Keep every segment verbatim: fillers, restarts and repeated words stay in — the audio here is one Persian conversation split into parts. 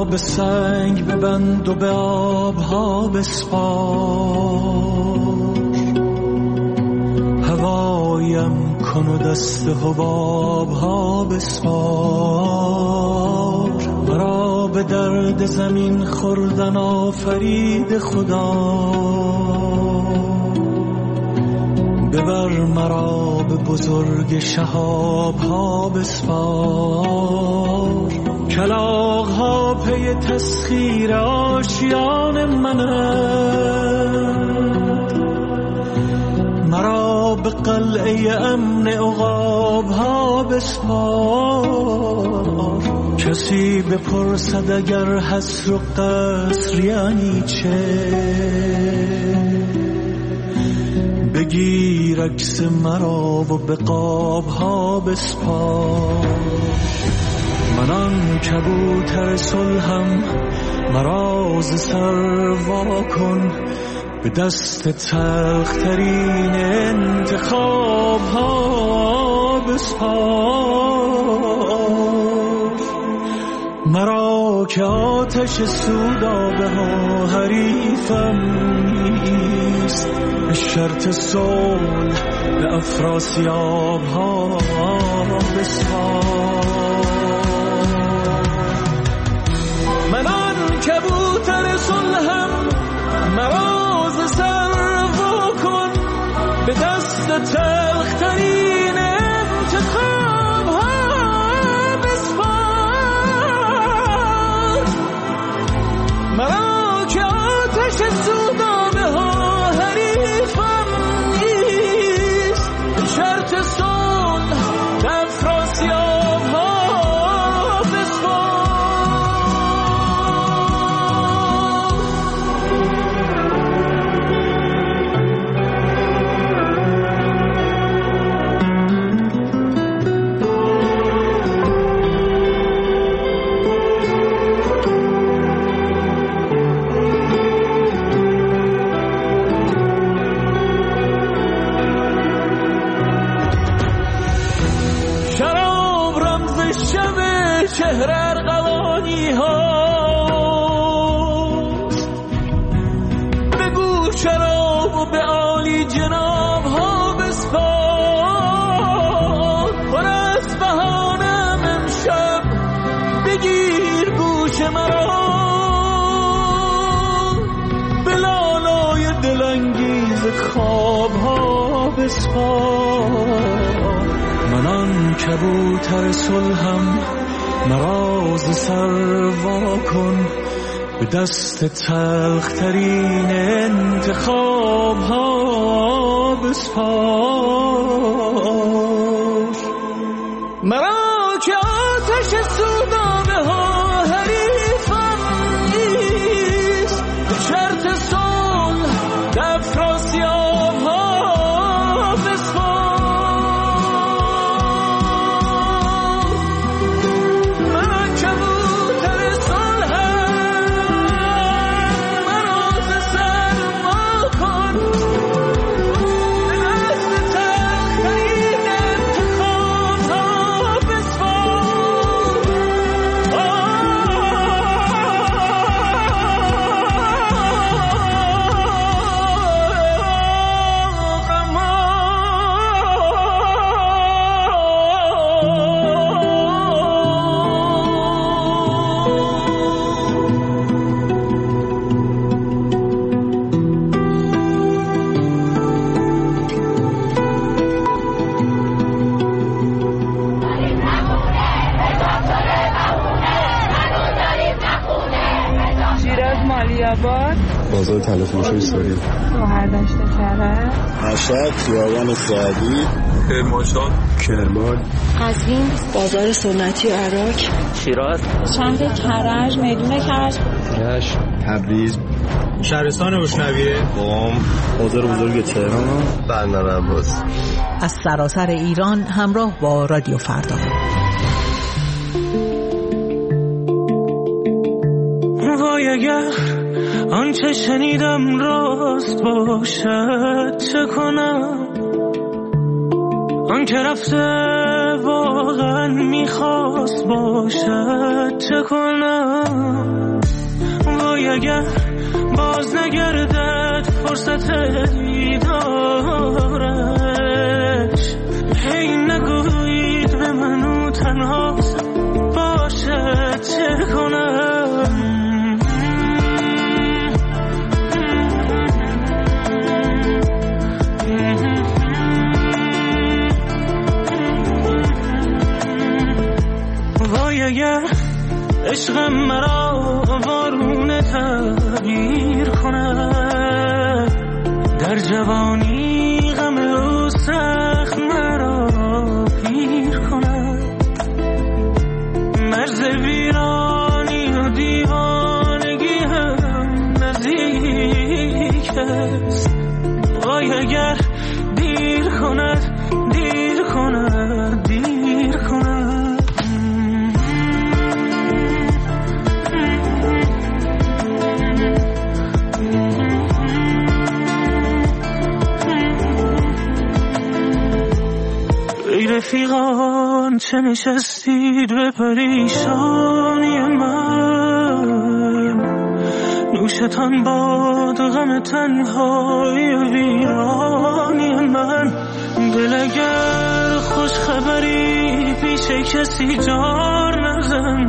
به سنگ ببند و به آبها بسپار، هوایم کن و دست حبابها بسپار. مرا به درد زمین خوردن آفرید خدا، ببر مرا به بزرگ شهابها بسپار. کلاغ‌ها پی تسخیر آشیان منند، مرا به قلعه امن عقاب‌ها بسپار. کسی بپرسد اگر حصر و قصر یعنی چه، بگیر عکس مرا و به قاب‌ها بسپار. من آن کبوتر صلحم، مرا ز سر وا کن، به دست تلخترین انتخاب‌ها بسپار. مرا که آتش سودابه ها حریفم نیست، به شرط صلح به افراسیاب‌ها بسپار. من آن کبوتر صلحم، مرا ز سر وا کن، به دست تلخترین انتخاب‌ها بسپار. مرا که آتش سودابه ها حریفم نیست، به شرط صلح به افراسیاب‌ها بسپار. شهر ارغوانی هاست، بگو شراب و به عالی جناب ها بسپار. پر از بهانم امشب بگیر گوش مرا، به لالای دلانگیز خواب ها بسپار. من آن کبوتر صلحم، مرا ز سر وا کن، به دست تلخترین انتخاب‌ها بسپار. مرا که آتش سودابه ها حریفم نیست، به شرط صلح به افراسیاب‌ها بسپار. بازار تلفروشی ساری، شوهردشت کرد، مشهد، خیابان سعدی، کرمانشاه، کرمان، قزوین، بازار سنتی عراق، شیراز، شهر کرج، میدون کرج، رشت، تبریز، شهرستان روشنویه، قم، بازار بزرگ تهران، بندر عباس. از سراسر ایران همراه با رادیو فردا. وای اگر آنچه شنیدم راست باشد چه کنم، آن که رفته واقعا میخواست باشد چه کنم. وای اگر باز نگردد فرصت دیدارش، هی نگویید به منو تنها باشد چه کنم. وای اگر عشقم مرا وارونه تغییر کند، در جوانی غم او سخت مرا پیر کند. مرز ویرانی و دیوانگی هم نزدیک است. وای اگر دیر کند دیر کند دیر کند. ای رفیقان چه نشستید به پریشانی من، نوشتان باد غم تنهای ویرانی من. دل اگر خوش خبری پیش کسی جار نزن،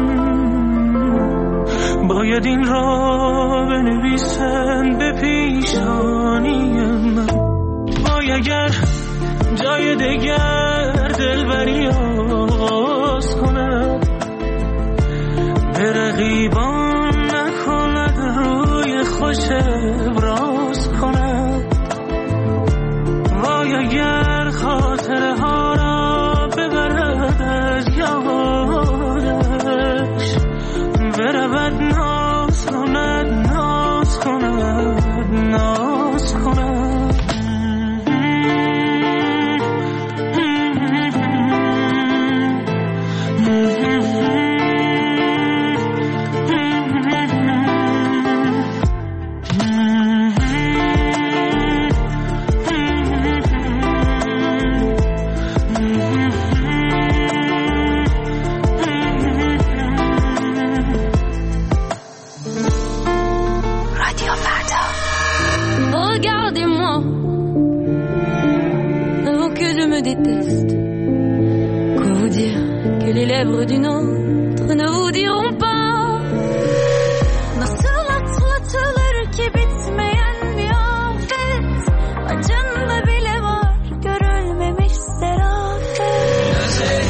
باید این را بنویسن به پیشانی من. وای اگر جای دگر دلبری آغاز کند، به رقیبان نکند روی خوش ابراز کند. وای اگر خاطره ها را ببرد از یادش، برود ناز کند ناز کند ناز کند. Déteste. Quoi vous dire que les lèvres d'une autre ne vous diront pas. Nasıl atlatılır ki bitmeyen bir afet, acında bile var görülmemiş zerafet.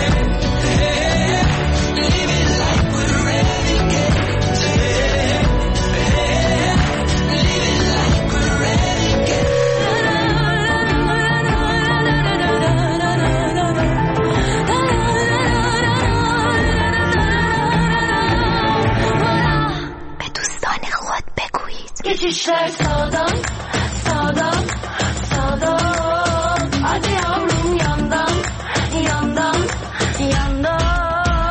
Geçişler sağdan, sağdan, sağdan. Hadi yavrum yandan, yandan, yandan.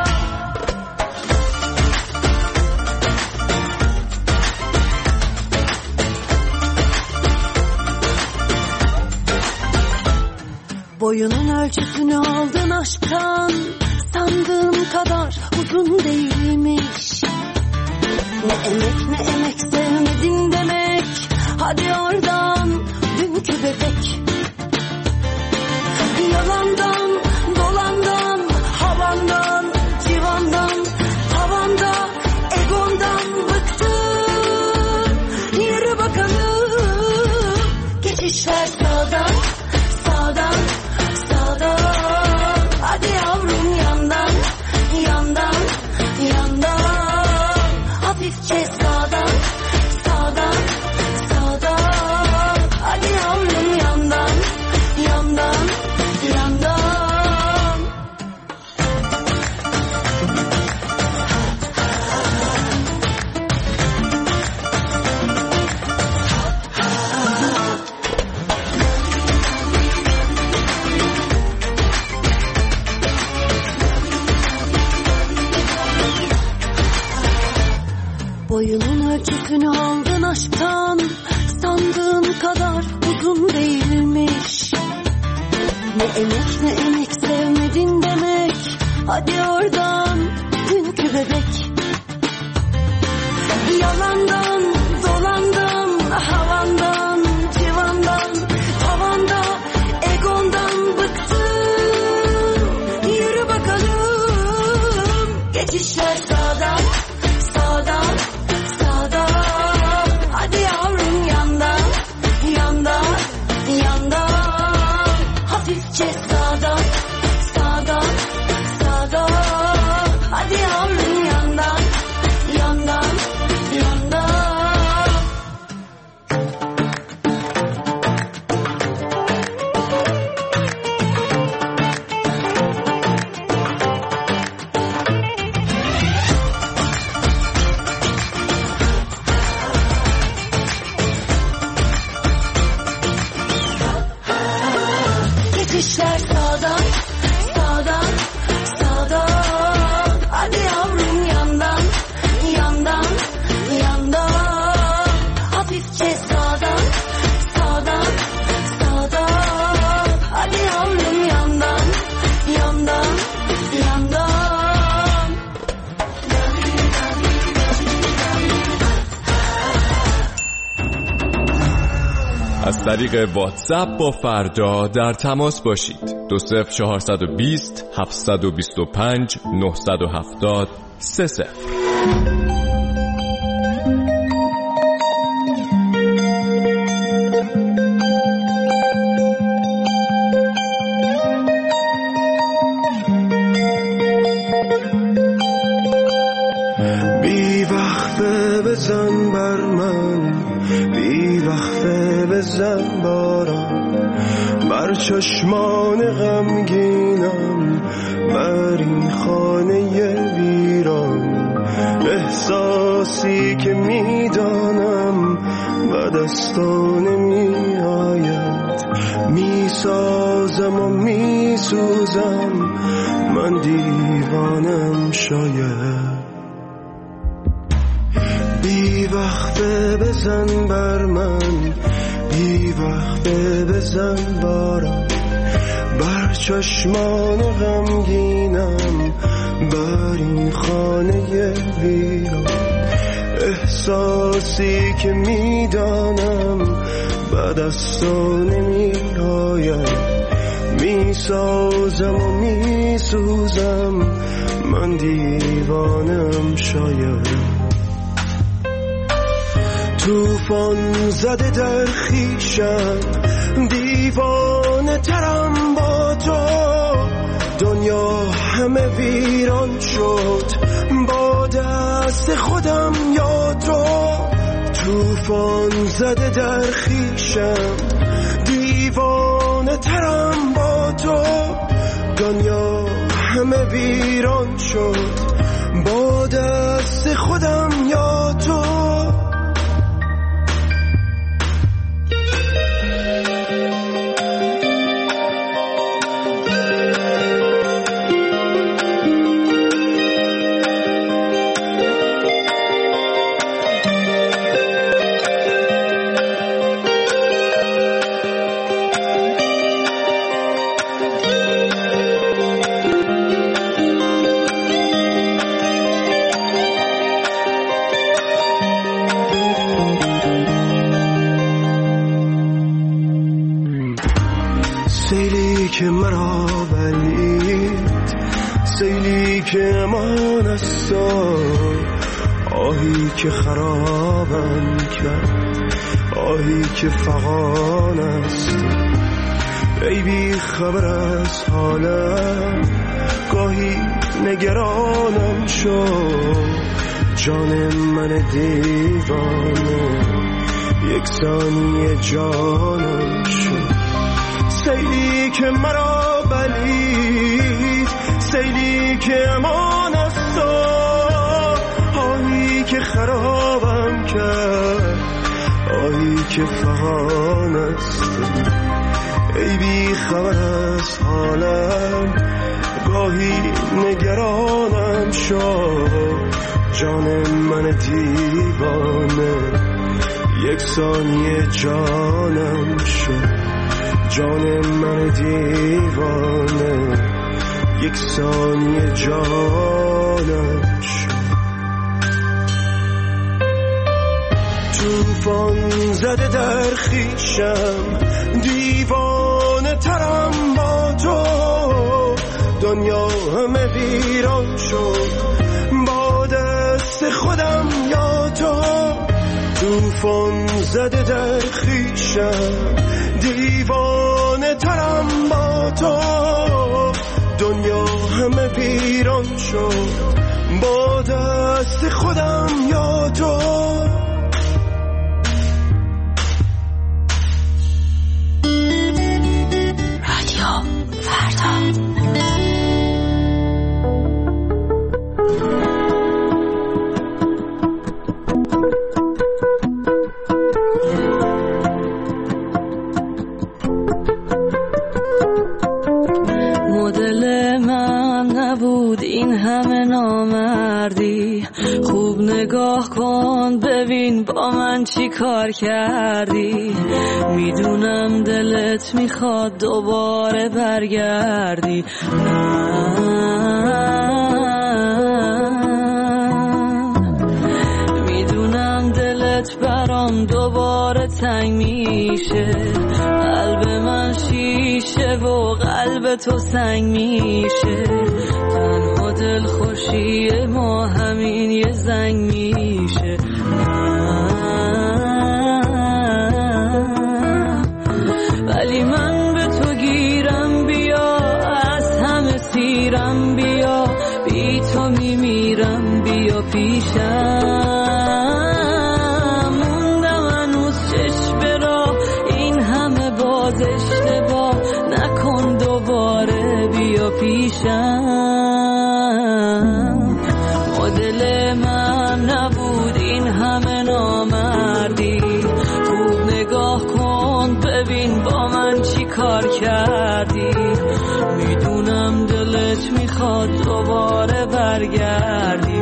Boyunun ölçüsünü aldın aşktan, sandığım kadar uzun değilmiş. Ne emek ne emek sevmedin demek, hadi oradan dünkü bebek. Yalandan, dolandan, havandan, civandan, tavanda, egondan bıktım. Yürü bakalım. Geçişler sağdan, sağdan, sağdan. Hadi yavrum yandan, yandan, yandan. Hafifçe sağdan, sağdan, sağdan. Hadi yavrum yandan, yandan, yandan. Boyunun ölçüsünü aldın aşktan, sandığım kadar uzun değilmiş. Ne emek ne emek sevmedin demek, hadi oradan dünkü bebek. Yalandan از طریق واتساپ با فردا در تماس باشید. دو صفر چهارصد و بیست هفتصد و بیست و پنج نهصد و هفتاد سه صفر. بزن بر من، بی وقفه بزن بارم بر چشمان غمگینم، بر این خانه ویران. احساسی که میدانم به دستان نمی آید، میسازم و میسوزم، من دیوانم شاید. بی وقفه بزن بر من، بی وقفه بزن بارم بر چشمان غمگینم، بر این خانه ویران. احساسی که میدانم به دستان نمی آید، میسازم و میسوزم، من دیوانم شاید. توفان زده در خیشم، دیوانه ترم با تو. دنیا همه ویران شد با دست خودم یا تو. توفان زده در خیشم، دیوانه ترم با تو. دنیا همه ویران شد با دست خودم یا تو. سیلی که مرا بلید، سیلی که امان است، آهی که خرابم کرد، آهی که فغان است. ای بی خبر از حالم، گاهی نگرانم شد، جان من دیوانه یک ثانیه جانم شد. سیلی که مرا بلید، سیلی که امان است، آهی که خرابم کرد، آهی که فغان است. ای بی خبر از حالم، گاهی نگرانم شد، جان من دیوانه یک ثانیه جانم شد. جان من دیوانه یک ثانیه جانم شد. توفان زده در خیشم، دیوانه ترم با تو. دنیا همه ویران شد با دست خودم یا تو. توفان زده در خیشم، دیوانه ترم با تو. دنیا همه ویران شد با دست خودم یا تو. رادیو فردا. این همه نامردی، خوب نگاه کن ببین با من چی کار کردی. میدونم دلت میخواد دوباره برگردی، میدونم دلت برام دوباره سنگ میشه، قلب من شیشه و قلب تو سنگ میشه، تنها دل خوشی ما همین یه زنگ میشه. ولی من به تو گیرم، بیا از همه سیرم، بیا بی تو میمیرم، بیا پیشم. موندم هنوز چشم را این همه باز اشتباه نکن، دوباره بیا پیشم. مدل من نبود این همه نامردی، خوب نگاه کن ببین با من چی کار کردی. میدونم دلت میخواد دوباره برگردی،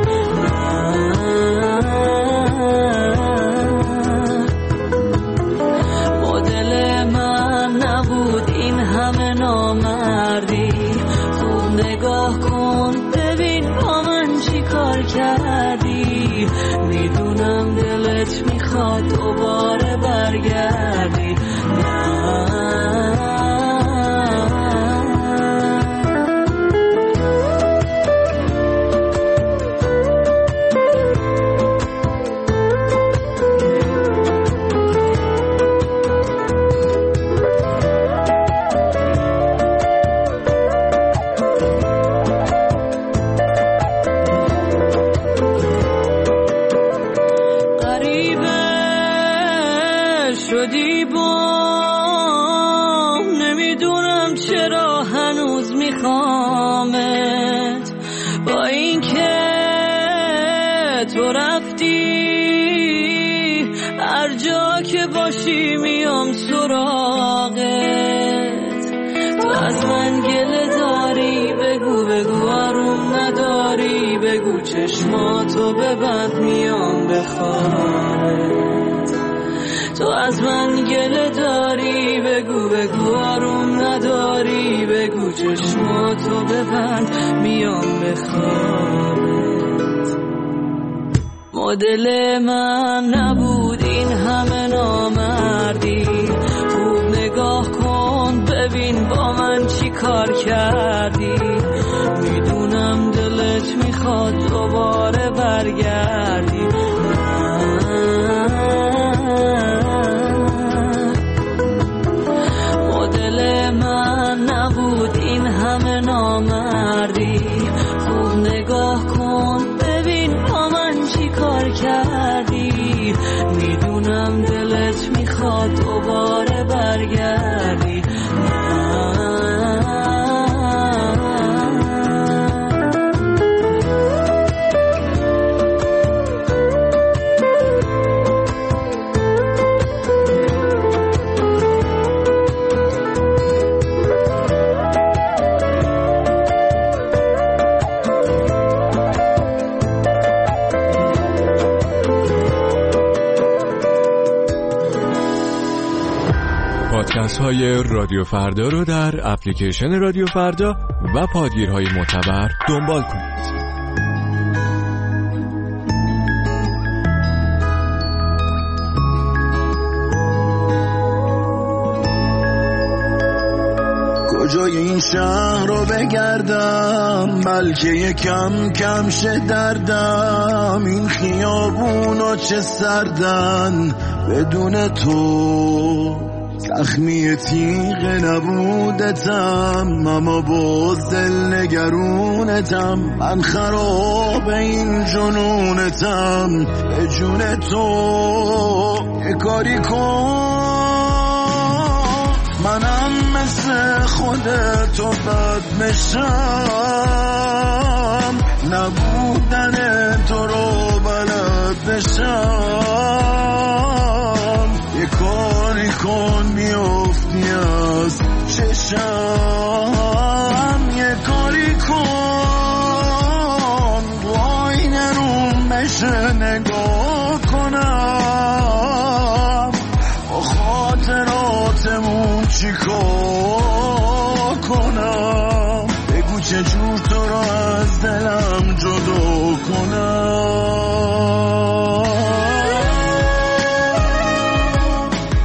مدل من نبود این همه نامردی، خوب نگاه کن ببین با من چی کار کردی. میدونم دلت میخواد دوباره برگردی. باشی میام سراغت، تو از من گله داری بگو بگو آروم نداری، بگو چشماتو ببند میام بخوابت. تو از من گله داری بگو بگو آروم نداری، بگو چشماتو ببند میام بخوابت. مدل من نبود این همه نامردی، خوب نگاه کن ببین با من چی کار کردی. میدونم دلت میخواد دوباره برگردی، مدل من نبود این همه نامردی، خوب نگاه کن ببین با من چی کار کردی. میدونم دلت میخواد دوباره برگردی. پادکست های رادیو فردا رو در اپلیکیشن رادیو فردا و پادگیرهای معتبر دنبال کنید. کجای این شهر رو بگردم، بلکه یکم کم شه دردم. این خیابونا چه سردن بدون تو، زخمی تیغ نبودتم اما باز دل نگرونتم. من خراب این جنونتم، به جون تو یه کاری کن. منم مثل خودتو بد بشم، نبودن تو رو بلد بشم. یه کاری کن بیافتی از چشم، یه کاری کن رو آینه روم بشه نگاه کنم. با خاطراتمون چی کار کنم، بگو چجور تو رو از دلم جدا کنم.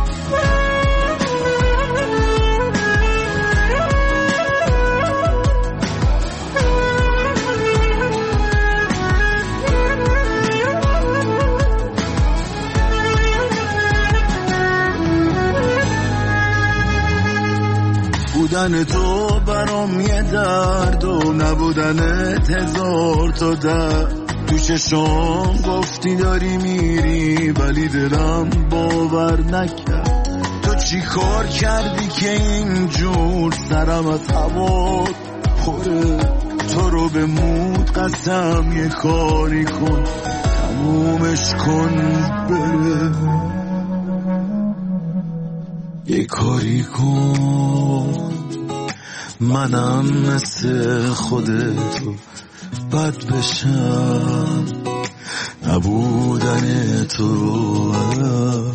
بودن تو برام یه درد و نبودنت هزار تا درد. تو چشام گفتی داری میری ولی دلم باور نکرد. تو چی کار کردی که اینجور سرم از هوا خوره؟ تو رو به مود قسم یه کاری کن تمومش کن بره. یه کاری کن منم مثل خودتو بد بشم، نبودن تو رو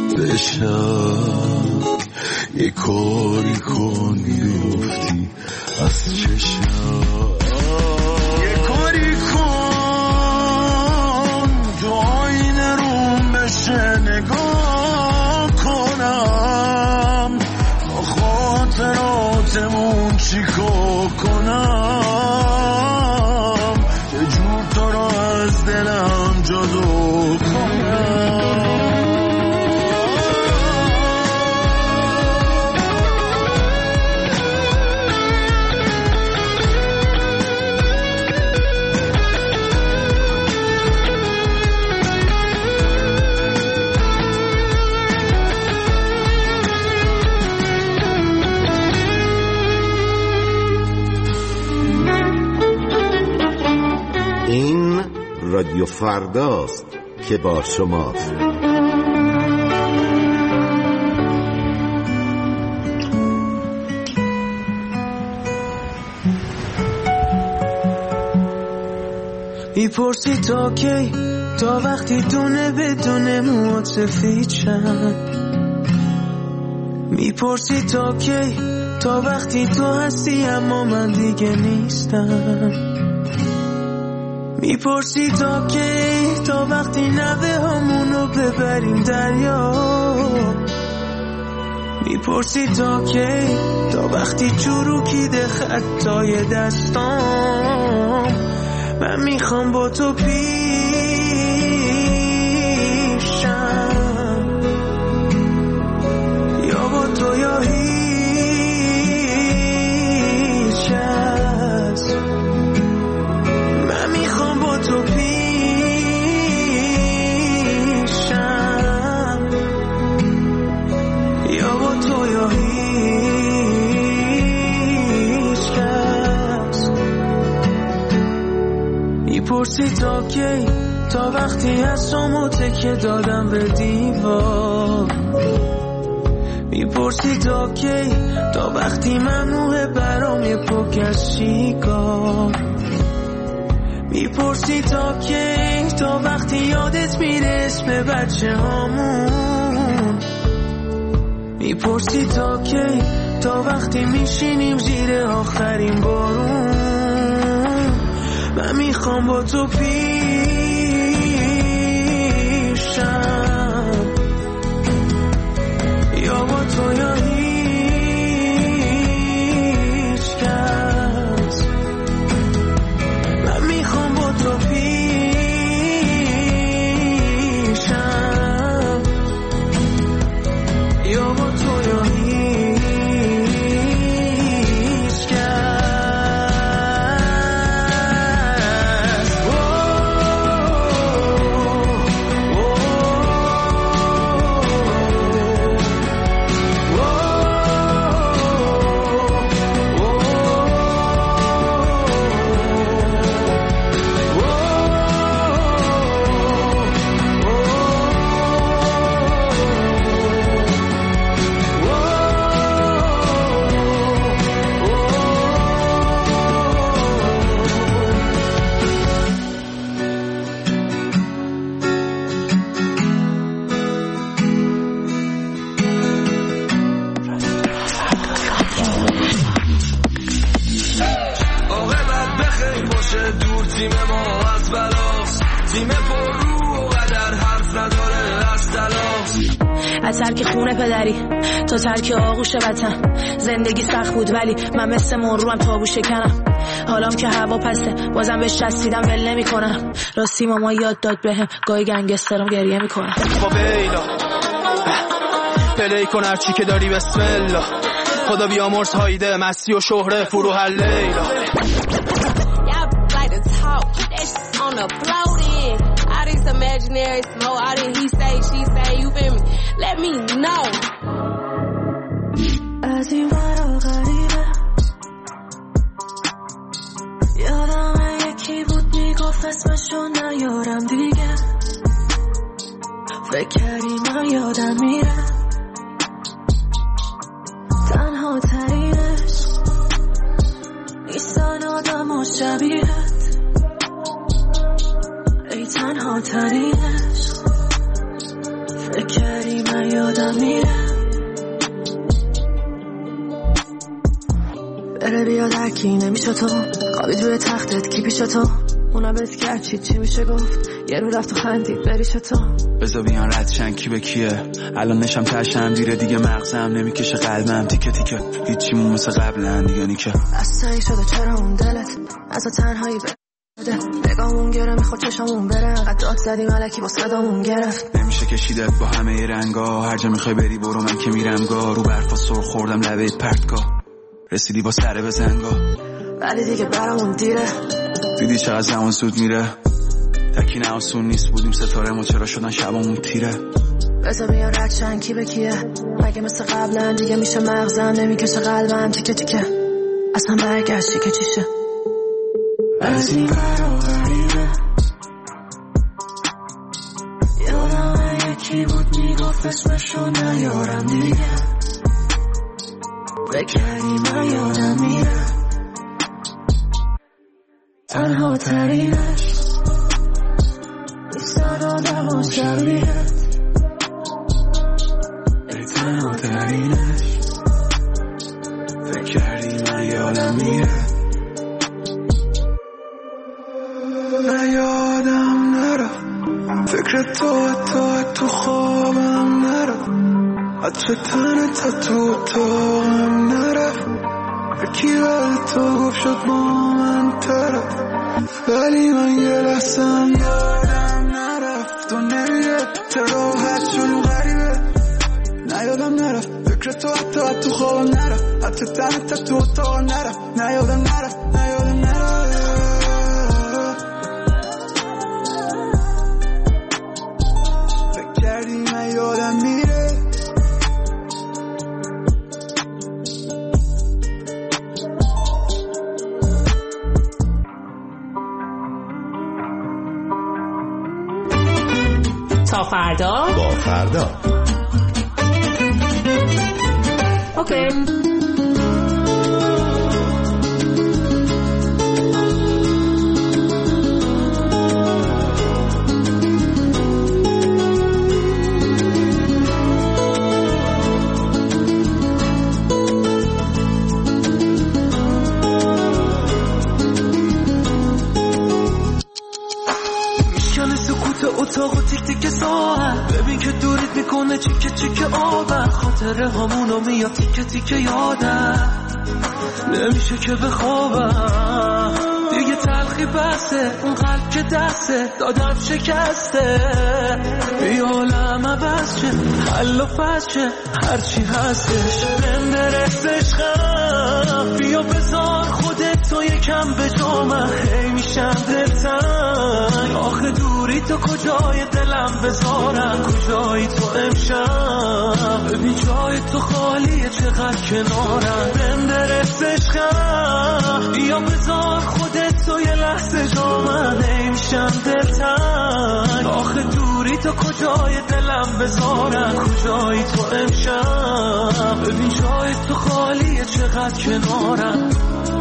بشم. یه کاری کن بیفتی از چشم. یه کاری کن تو آینه روم بشه نگاه کنم، با خاطراتمون چیکار کنم، یه جور تو رو از دلم جدا کنم. این رادیو فرداست که با شماست. میپرسی تا کی، تا وقتی دونه بدونه موات سفید شن. میپرسی تا کی، تا وقتی تو هستی اما من دیگه نیستم. میپرسی تا کی، تا وقتی نوه همونو ببریم دریا. میپرسی تا کی، تا وقتی چروکیده خطای دستام. من میخوام با تو پیشم، یا با تو یا هیچ کس. من میخوام با تو پیشم، یا با تو یا هیچ کس. میپرسی تا کی، تا وقتی هستم تکیه دادم به دیوار. میپرسی تا کی، تا وقتی ممنوعه برام یه پک از شیکار. میپرسی تا کی، تا وقتی یادت میره اسم بچه هامون. میپرسی تا کی، تا وقتی میشینیم زیر آخرین بارون. من میخوام با تو پیشم، یا با تو یا هیچ کس. من میخوام با تو پیشم، یا با تو یا هیچ کس. از ترک خونه پدری تا ترک آغوش وطن. زندگی سخت بود ولی من مثل مروم تابو شکنم. حالام که هوا پسته بازم بهش چسبیدم ول نمی کنم. راستی ماما یاد داد بهم گاهی گنگسترم گریه میکنم. با بیلا پلی کن هرچی که داری بسم الله. خدا بیامرز هایده مستی و شهره فروح لیلا. On the float in, all this imaginary smoke, all this he say, she say, you feel me? Let me know. از این ورا غریبه یادم یکی بود میگفت اسمشو نیارم دیگه، فکر کردی من یادم میره تنها ترینش نیستن آدم و شبیهت، ای تنها ترینش فکر کردی من یادم میره. بره بیاد هرکی نمیشه تو خوابی توی تختت کی پیش تو اونا بس کرد چی چی میشه گفت یه رو رفت و خندید بریش تو بزا بیان ردشن کی به کیه الان نشم تشم دیره دیگه مغزم نمیکشه قلبم تیکه تیکه هیچیمون مثل قبلن دیگه نیکه اصلا شده چرا اون دلت از تنهایی بده نگامون گره میخواد چشامون بره انقدر داد زدی ملکی با صدامون گرفت نمیشه کشیدت با همه رنگا هر جا میخوای بری برو من که میرم گا رو برفا سر خوردم لبه پرتگاه رسیدی با سر بزنگا ولی دیگه برامون دیره دیدی چقدر زمان زود میره تکی نه آسون نیست بودیم ستاره ما چرا شدن شبامون تیره بذار بیان ردشن کی به کیه مگه مثل قبلا دیگه میشه مغزم نمیکشه قلبم تیکه تیکه اصلا برگشتی که چیشه از این برا غریبه یادم یکی بود میگفت اسمشو نیارم دیگه بکردی من یادم میره تنها ترینش نیستن آدم و شبیهت ای تنها ترینش بکردی من یادم میره نه یادم نرفت فکر تو تو تو خوابم نرفت عطر تنت تو اتاقم نرفت یکی ولی تو گفت شد با من طرف ولی من یه لحظم یادم نرفت و نمیره راحت شلو غریبه نه یادم نرفت فکر تو حتی تو خوابم نرفت عطر تنت تو اتاقم نرفت نه یادم نرفت نه یادم نرفت فکر کردی من یادم میره تا فردا با فردا اوکی. اتاق و تیک تیک ساعت ببین که دورت میکنه چیکه چیکه آبم خاطره همونو میاد تیکه تیکه یادم نمیشه که بخوابم دیگه تلخی بسته اون قلب که دسته دادم شکسته بی عالم عوض شه حل و فصل شه هرچی هستش من برس عشقم بیا بذار خودت تو یکم به جامم هی میشم دلتنگ آخه دوری تو کجای دلم بذارم کجایی تو امشب ببین جای تو خالیه چقدر کنارم من برس عشقم بیا بذار خودت تو یه لحظه جامم هی میشم دلتنگ آخه دوری تو کجای دلم بذارم کجایی تو امشب ببین جای تو خالیه چقدر کنارم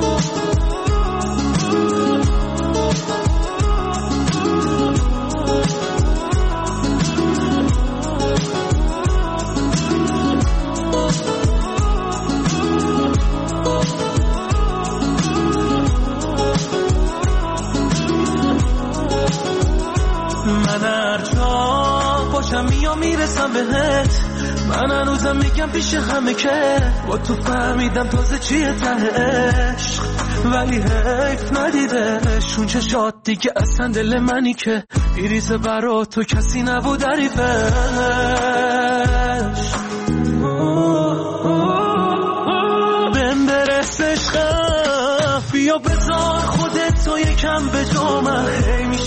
من هر جا باشم میام میرسم بهت من هنوزم میگم پیش همه که با تو فهمیدم تازه چیه ته عشق ولی حیف ندیدش اون چشات دیگه اصلا دل منی که بیریزه برا تو کسی نبود عریفش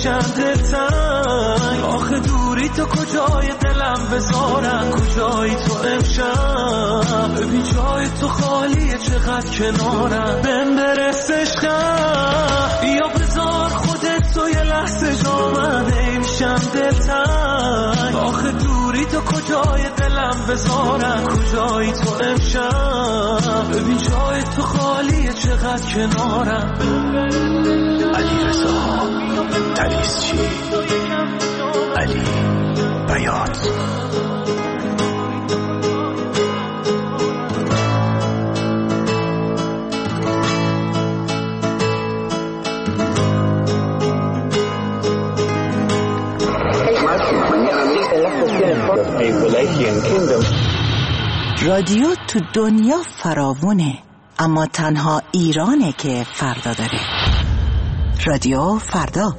نمیشم دلتنگ. آخه دوری تو کجای دلم بذارم، کجایی تو امشب، ببین جای تو خالیه چقدر کنارم. بهم برس عشقم، یا بذار خودت تو یه لحظه جا من، نمیشم دلتنگ. آخه دوری تو کجای دلم بذارم، کجایی تو امشب، ببین جای تو خالیه چقدر کنارم. علی رضا تریزچی، علی بیات. رادیو تو دنیا فراوونه، اما تنها ایرانه که فردا داره. رادیو فردا.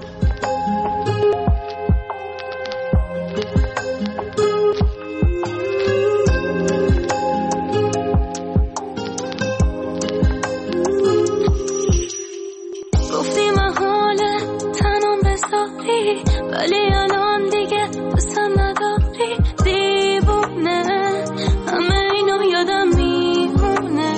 گفتی محاله تنم بذاری، ولی الان دیگه دوستم نداری. دیوونه همه اینو یادم میمونه،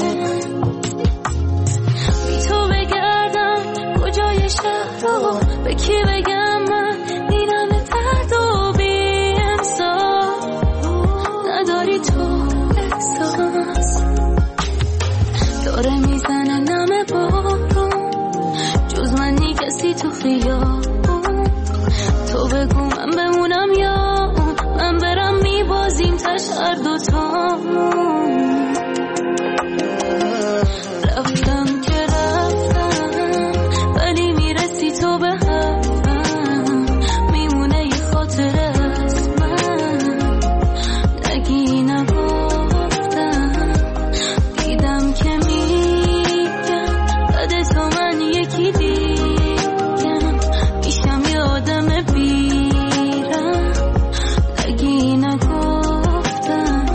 بی تو بگردم کجای شهر رو، به کی بگم من دیدم درد و بی امسال. نداری تو احساس، داره میزنه نم بارون، جز منی کسی تو خیابون. تو بگو من بمونم یا من برم، میبازیم تش هر دوتامون. رفتم که رفتم، ولی میرسی تو به حرفم، میمونه یه خاطره از من. نگی نگفتم، دیدم که میگم بعد تو من یکی دیگم، میشم یه آدم بیرم. نگی نگفتم.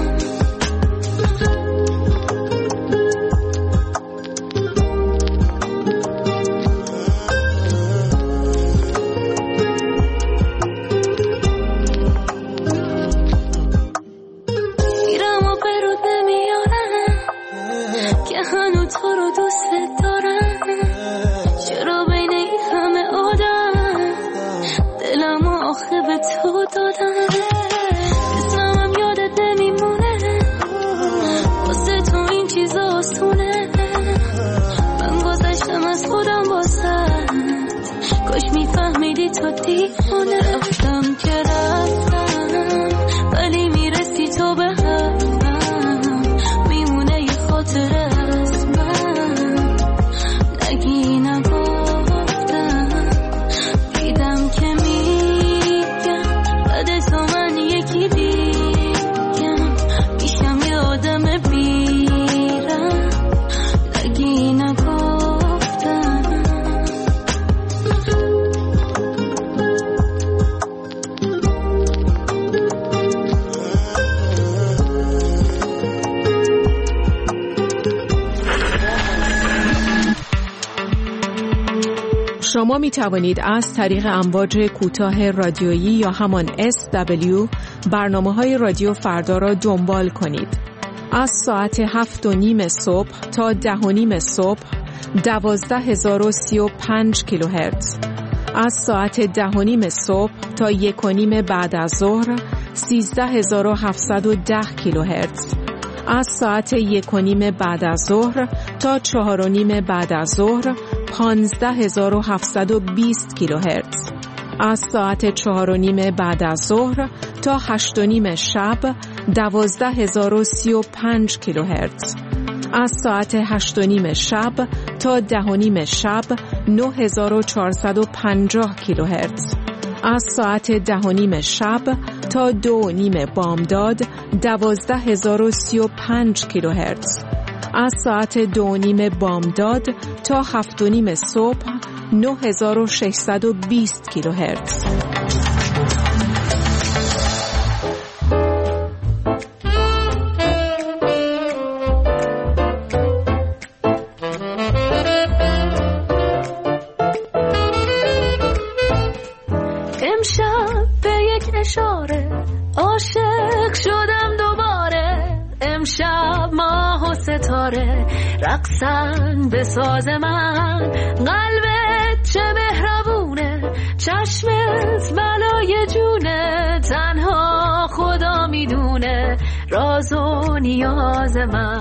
میرم و برود نمیارم که هنو تو رو دوست دارم. چرا بین این همه آدم دلم و آخه به تو دادم. اسمم یادت نمیمونه، واسه تو این چیزا آسونه. من گذشتم از خودم واسه، کاش میفهمیدی تو دیوانه. رفتم که رفتم، ولی میرسی تو به حرفم، میمونه یه خاطره از من. نگی نگفتم، دیدم که میگم بعد تو من یکی دیگم، میشم یه آدم بیرم. نگی نگفتم. شما می توانید از طریق امواج کوتاه رادیویی یا همان اس دبلیو برنامه‌های رادیو فردا را دنبال کنید. از ساعت هفت و نیم صبح تا ده و نیم صبح دوازده هزار و سی و پنج کیلوهرتز، از ساعت ده و نیم صبح تا یک و نیم بعد از ظهر سیزده هزار و هفتصد و ده کیلوهرتز، از ساعت یک و نیم بعد از ظهر تا چهار و نیم بعد از ظهر پانزده هزار و هفتصد و بیست کیلوهرتز، از ساعت چهار و نیم بعد از ظهر تا هشت و نیم شب دوازده هزار و سی و پنج کیلوهرتز، از ساعت هشت و نیم شب تا ده و نیم شب نه هزار و چهارصد و پنجاه کیلوهرتز، از ساعت ده و نیم شب تا دو و نیم بامداد دوازده هزار و سی و پنج کیلوهرتز، از ساعت دو و نیم بامداد تا هفت و نیم صبح نه هزار و ششصد و بیست کیلوهرتز. اشاره عاشق شدم دوباره امشب ماه و ستاره رقصن به ساز من قلبت چه مهربونه چشمت بلای جونه تنها خدا میدونه راز و نیاز من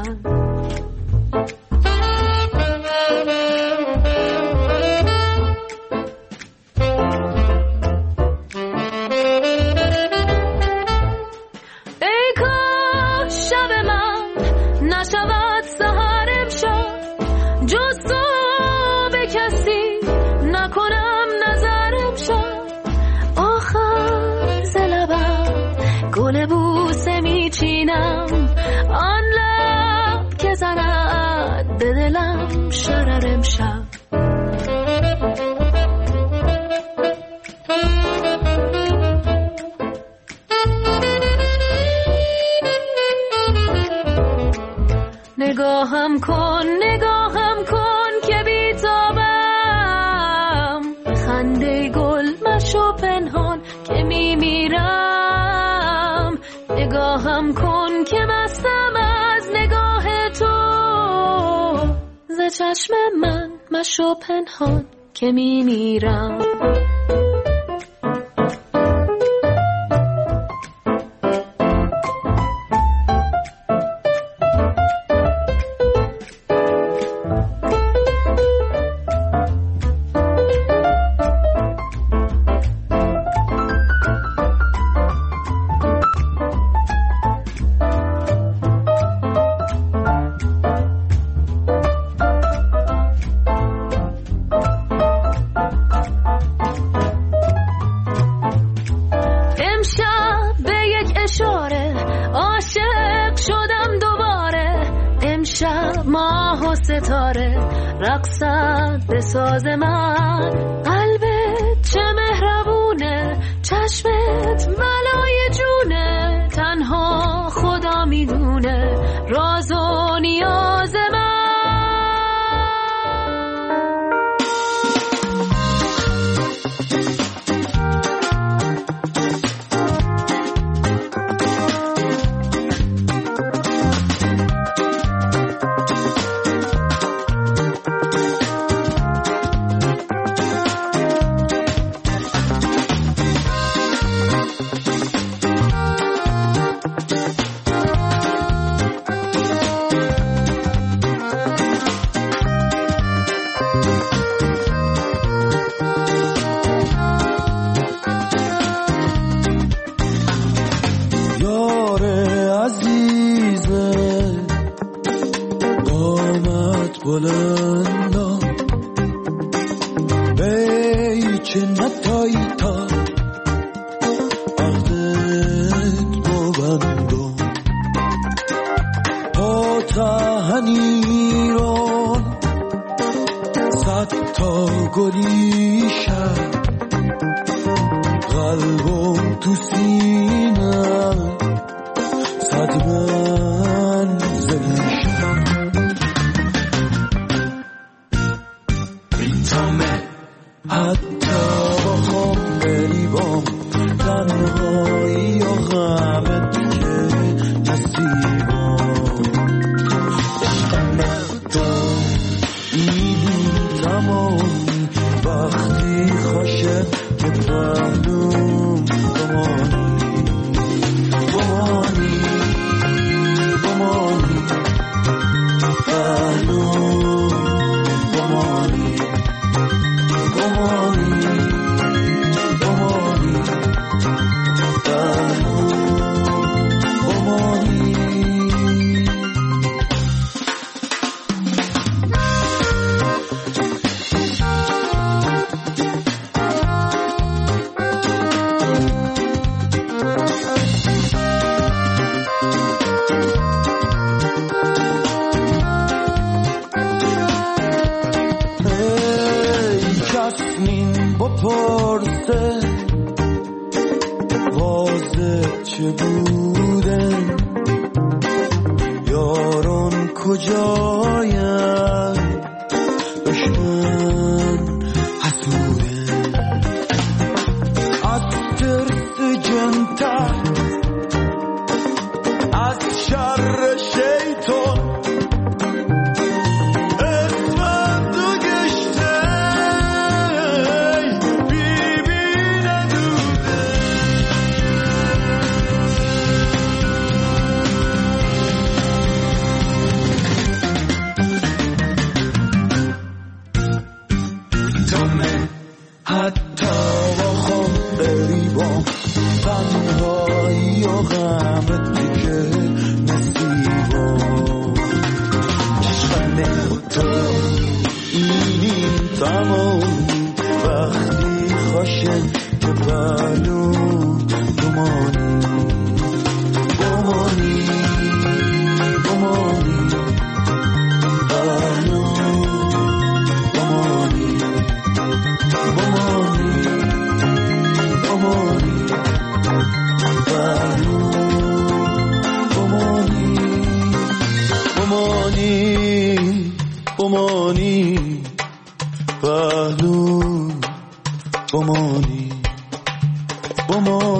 آن لب که زند به دلم شرر امشب نگاهم کن نگاهم کن که بیتابم خنده گل مشو پنهان که میمیرم نگاهم کن که مستم از نگاه تو ز چشم من مشو پنهان که میمیرم رقصت به ساز من قلبت چه مهربونه چشمت بلای جونه تنها خدا میدونه راز و نیاز من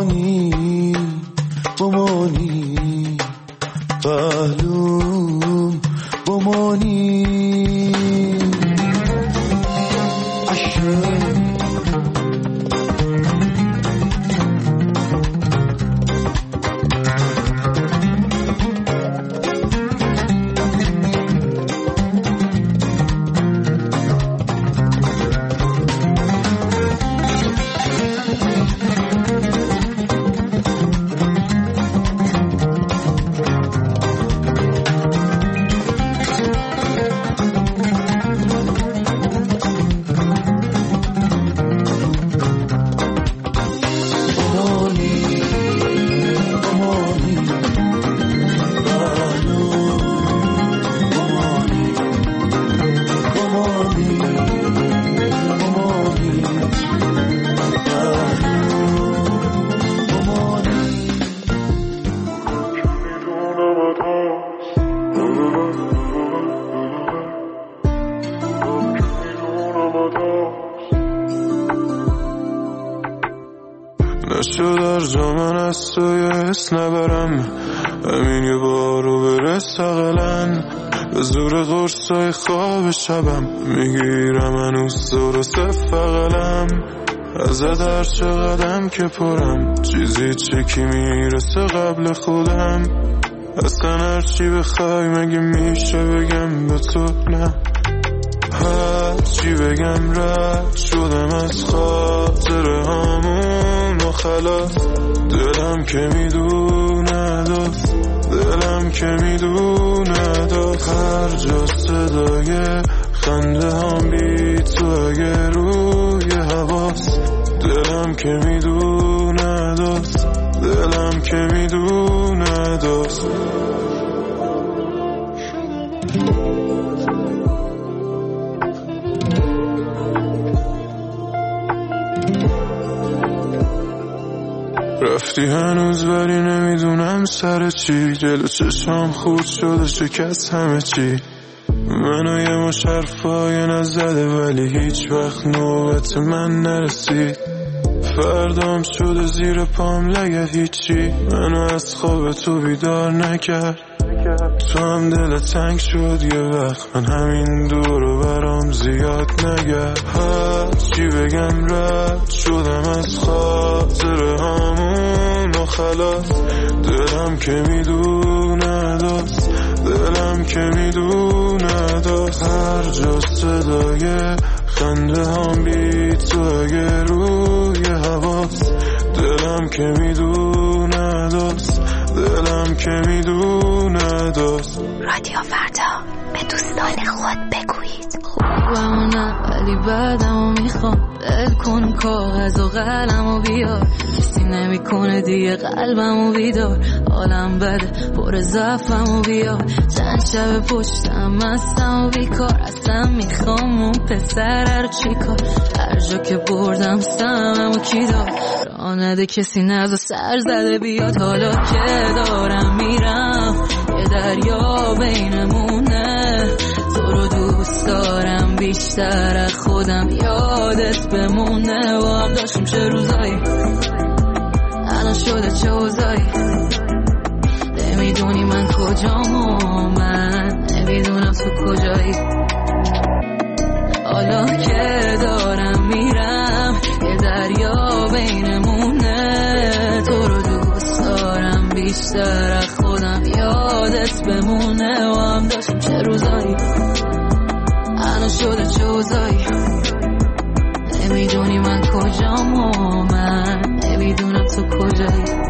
بمانی بمانی پهلوم بمانی عشق نشد در جا من از تو یه حس نبرم، همین یه بارو برس اقلن به زور قرصای خواب شبم میگیرم هنوز درست اقلم ازت هر چه قدم که پرم چیزی چکی میرسه قبل خودم اصلا هر چی بخوای مگه میشه بگم به تو نه هر چی بگم رد شدم از خاطر همون و خلاص دلم که میدونه دوست دلم که میدونه دوست هر جا صدای خنده هم بی تو اگه روی حواس دلم که میدونه دوست دلم که میدونه دوست رفتی هنوز ولی نمیدونم سر چی جلو چشام خورد شده شکست همه چی منو یه مش حرفای نزده ولی هیچ وقت نوبت من نرسید فردام شده زیر پام لگه هیچی منو از خواب تو بیدار نکرد تو هم دل تنگ شد یه وقت من همین دورو برام زیاد نگرد هر چی بگم رد شدم از خاطر همون و خلاص دلم که میدونه دوست دلم که میدونه دوست هر جا صدای خنده هم بی تو اگه روی حواس دلم که میدونه دوست دلم که میدونه دوست رادیو فردا به دوستان خود بگویید خوبم نه ولی بعدمو میخوام دل کن کاغذ و قلمو بیار کسی نمیکنه دیگه قلبمو بیدار حالم بده پر ضعفمو بیار چند شب پشتم مستم و بیکار اصلا میخوام اون پسر رو چیکار هر جا که بردم سممو کی دار راه نده کسی نزا سر زده بیاد حالا که دارم میرم یه دریا بینمونه تو رو دوست دارم بیشتر از خودم یادت بمونه و هم داشتیم چه روزایی الان شده چه اوضاعی نمیدونی من کجام و من نمیدونم تو کجایی حالا که دارم میرم یه دریا بینمونه تو رو دوست دارم بیشتر از خودم یادت بمونه و هم داشتیم چه روزایی الان شده چه اوضاعی نمیدونی من کجام و من نمیدونم تو کجایی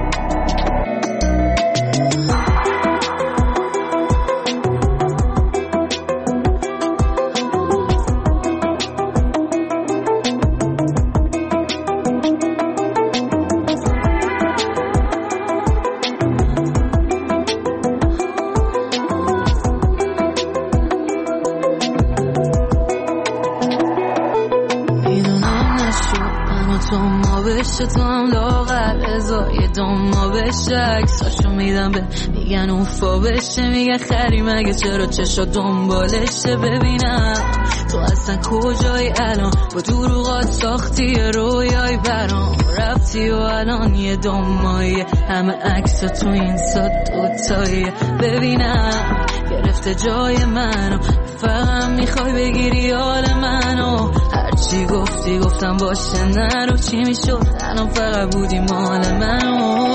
تو هم لاغر ازای دوما بشه عکساشو میدم به میگن اوفا بشه میگه خری مگه چرا چشا دنبالشه ببینم تو اصلا کجایی الان با دروغات ساختی رویای برام رفتی و الان یه دومایی همه عکس تو این سا دوتایی ببینم گرفته جای منو فقط میخوای بگیری حال منو هرچی گفتی گفتم باشه نرو چی میشد الان فقط بودی مال منو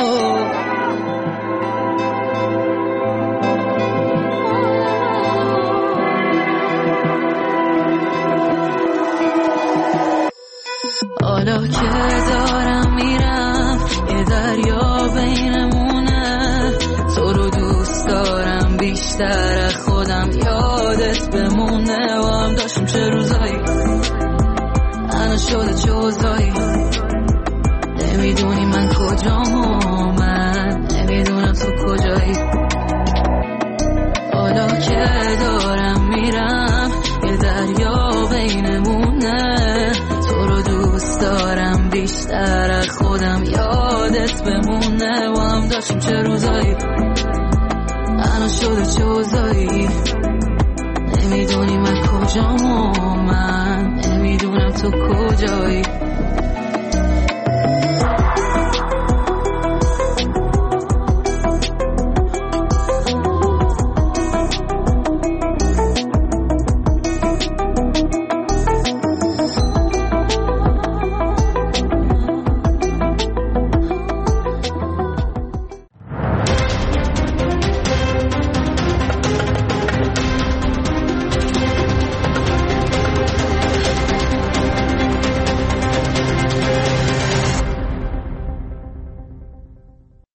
حالا که دارم میرم یه دریا بینمونه تو رو دوست دارم بیشتر خودم یادت بمونه و هم داشتم چه روزایی الان شده چه اوضاعی نمیدونی من کجام و من نمیدونم تو کجایی حالا که دارم میرم یه دریا بینمونه تو رو دوست دارم بیشتر خودم یادت بمونه و هم داشتیم چه روزایی الان شده چه اوضاعی نمیدونی من کجام و من نمیدونم تو کجایی